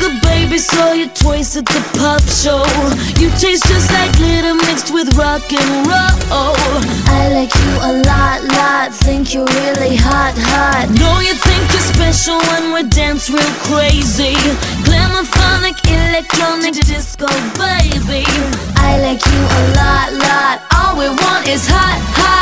sugar baby, saw your toys at the pop show. You taste just like glitter mixed with rock and roll. I like you a lot, think you're really hot. Know you think you're special when we dance real crazy. Glamophonic, electronic disco, baby. I like you a lot, all we want is hot.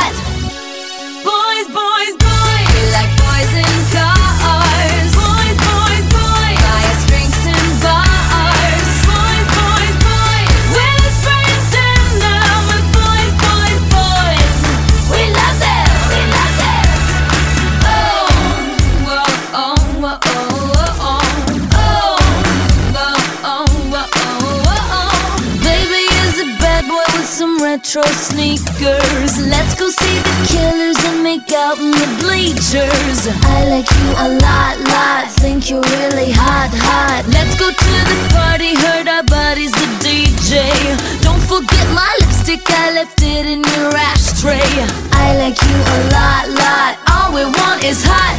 Boys, boys, boys. We like boys in cars. Boys, boys, boys. Buy us drinks in bars. Boys, boys, boys. We're just friends and now we're boys, boys, boys. We love them, we love them. Oh, whoa, oh, whoa, oh, oh, oh. Oh, whoa, oh, whoa, oh, oh. Baby is a bad boy with some retro sneakers. Let's go see the Killers and make out in the bleachers. I like you a lot, think you're really hot. Let's go to the party, heard our body's the DJ. Don't forget my lipstick, I left it in your ashtray. I like you a lot, All we want is hot.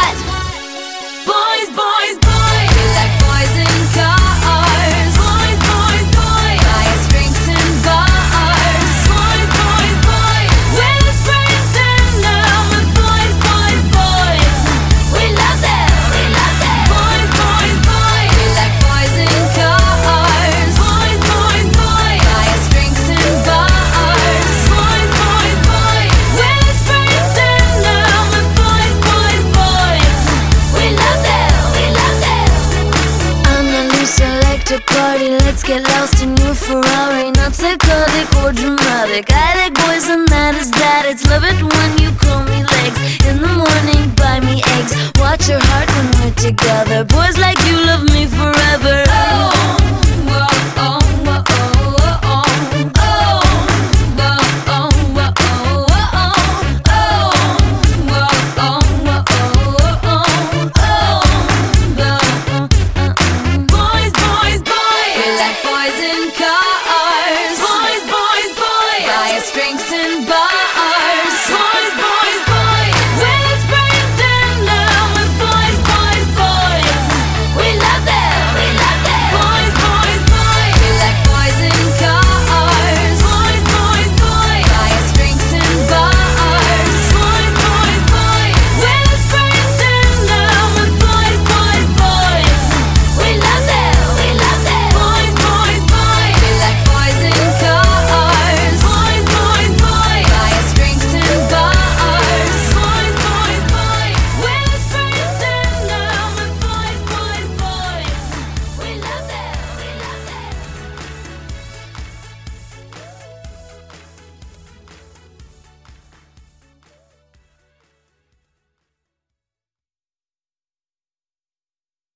Boys, boys, boys. we like boys in cars. Boys, boys, boys. Buy us drinks in bars. Boys, boys, boys. We're just friends and now we're boys, boys, boys. We love them, we love them. Boys, boys, boys. We like boys in cars. Boys, boys, boys. Buy us drinks in bars. Boys, boys, boys. We're just friends and now we're boys, boys, boys. We love them, we love them. I'm the new selector party. Let's get lost in your Ferrari. Not psychotic or dramatic. I like boys and that is that. It's love it when you call me legs. In the morning, buy me eggs. Watch your heart when we're together. Boys like you love me forever. Oh, whoa, oh, whoa, oh, oh, oh. Oh, whoa, oh, whoa, oh, oh, oh. Oh, whoa, oh, whoa, oh, oh, oh. Boys, boys, boys. We like boys in cars. Boys, boys, boys. Buy us drinks in bars.